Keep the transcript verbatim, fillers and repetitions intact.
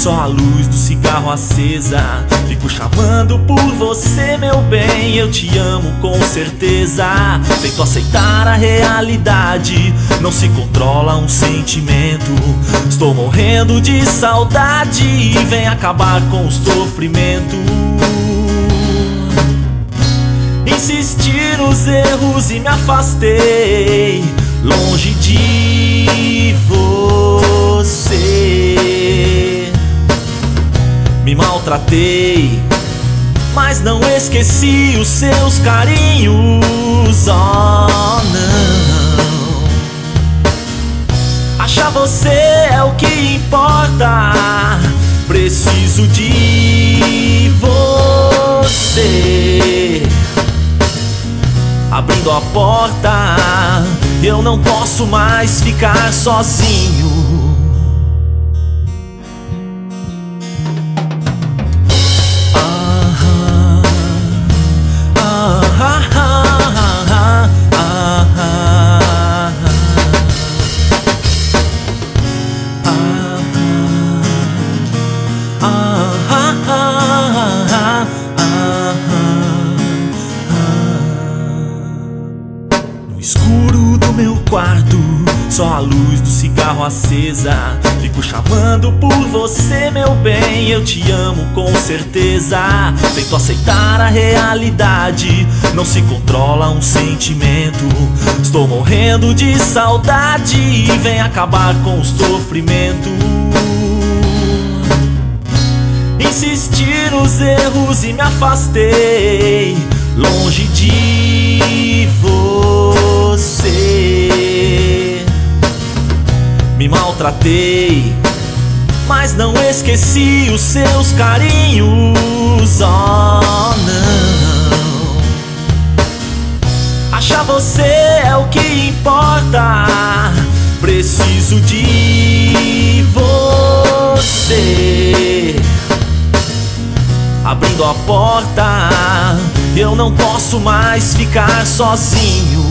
só a luz do cigarro acesa. Fico chamando por você, meu bem, eu te amo com certeza. Tento aceitar a realidade, não se controla um sentimento. Estou morrendo de saudade e vem acabar com o sofrimento. Insisti nos erros e me afastei longe de você. Me maltratei, mas não esqueci os seus carinhos. Oh não, achar você é o que importa. Preciso de você abrindo a porta. Eu não posso mais ficar sozinho. No escuro do meu quarto, só a luz do cigarro acesa. Fico chamando por você, meu bem, eu te amo com certeza. Tento aceitar a realidade, não se controla um sentimento. Estou morrendo de saudade e vem acabar com o sofrimento. Insisti nos erros e me afastei longe de você. Me maltratei, mas não esqueci os seus carinhos. Oh não, achar você é o que importa. Preciso de você abrindo a porta. Eu não posso mais ficar sozinho.